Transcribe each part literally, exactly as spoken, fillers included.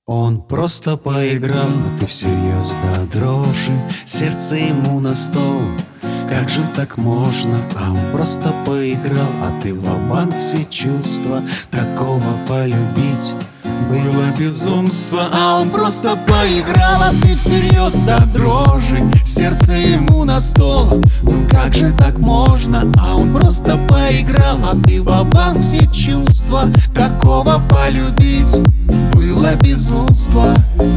Он просто поиграл, а ты всерьез до дрожи. Сердце ему на стол, как же так можно? А он просто поиграл, а ты ва-банк все чувства. Такого полюбить было безумство. А он просто поиграл, а ты всерьез до дрожи. Сердце ему на стол, ну как же так можно? А он просто поиграл, а ты ва-банк все чувства. Такого полюбить было безумство.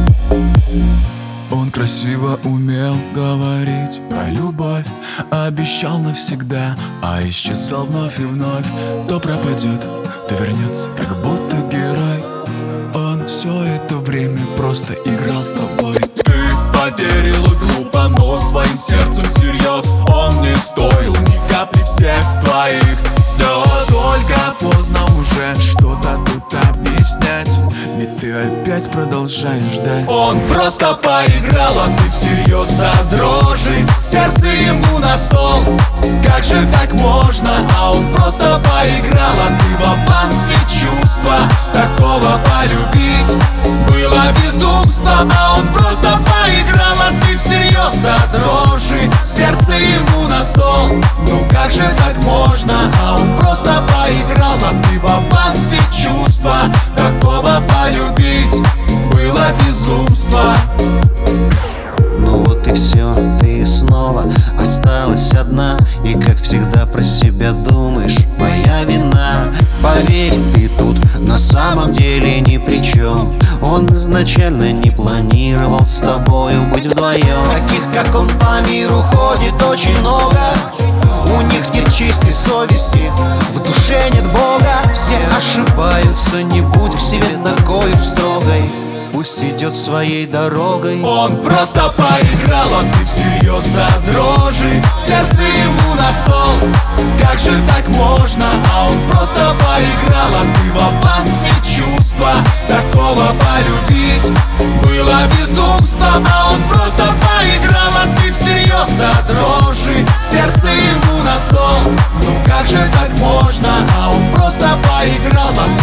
Он красиво умел говорить про любовь, обещал навсегда, а исчезал вновь и вновь. То пропадет, то вернется, как будто герой. Он все это время просто играл с тобой. Ты поверила глупо, но своим сердцем всерьез. Он не стоил ни капли всех твоих слез. Только поздно уже что-то тут объяснять, ведь ты опять продолжаешь ждать. Он просто поиграл, а ты всерьез до дрожи. Сердце ему на стол, как же так можно? А он просто поиграл, а ты ва-банк все чувства. Такого полюбить было безумство. А он просто поиграл, а ты всерьез до дрожи. Сердце ему на стол, ну как же так можно? А он просто поиграл, а ты ва-банк все чувства. Такого полюбить было безумство. Ну вот и все, ты снова осталась одна. И как всегда про себя думаешь, моя вина. Поверь, ты тут на самом деле ни при чем. Он изначально не планировал с тобою быть вдвоем. Таких, как он, по миру ходит очень много. У них нет чести совести, в душе нет Бога. Все ошибаются, не будь к себе такой уж строгой. Пусть идет своей дорогой. Он просто поиграл, а ты всерьез до дрожи. Сердце ему на стол, как же так можно? А он просто поиграл, а ты ва-банк все чувства. Такого полюбить было безумство. А он просто поиграл, а ты всерьез до дрожи. Сердце ему на стол, ну как же так можно? А он просто поиграл, а